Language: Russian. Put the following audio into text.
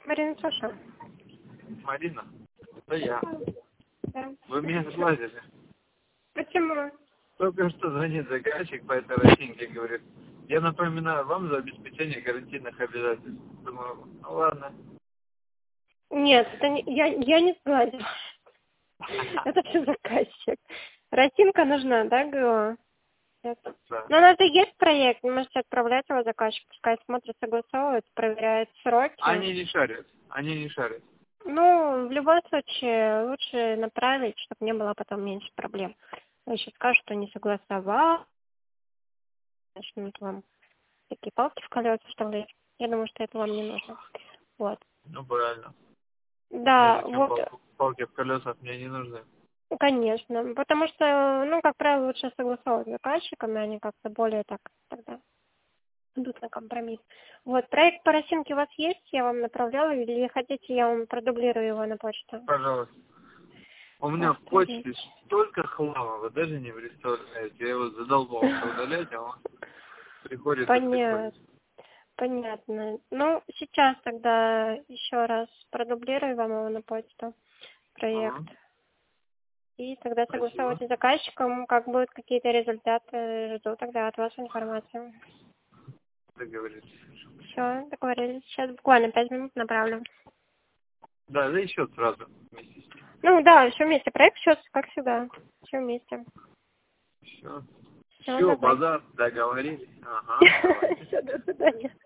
Марина, слушаю. Марина, это я. Да. Вы меня сглазили. Почему? Только что звонит заказчик по этой росинке, говорит, я напоминаю вам за обеспечение гарантийных обязательств. Думаю, ну ладно. Нет, это не, я не сглазила. Это все заказчик. Росинка нужна, да, ГО? Да. Ну, у нас и есть проект, вы можете отправлять его заказчику, пускай смотрит, согласовывает, проверяет сроки. Они не шарят. Ну, в любом случае, лучше направить, чтобы не было потом меньше проблем. Еще скажут, что не согласовал, начнут вам такие палки в колеса вставлять. Я думаю, что это вам не нужно. Вот. Ну, правильно. Да, Зачем вот, палки в колесах мне не нужны. конечно. Потому что, ну, как правило, лучше согласовывать с заказчиками, они как-то более так тогда идут на компромисс. Вот, проект по росинке у вас есть? Я вам направляла, или хотите, я вам продублирую его на почту? Пожалуйста. У меня в почте столько хлама, вы даже не представляете. Я его задолбался удалять, а он приходит. Понятно. Ну, сейчас тогда еще раз продублирую вам его на почту, проект. Ага. И тогда Спасибо. согласовывайте с заказчиком, как будут какие-то результаты, жду тогда от вас информацию. Договорились. Все, договорились. Сейчас буквально 5 минут направлю. Да, да еще сразу вместе с ним. Ну да, все вместе. Проект сейчас, как всегда. Все вместе. Все. Все, Все, давай. базар, договорились. Ага, давай. Все, до свидания.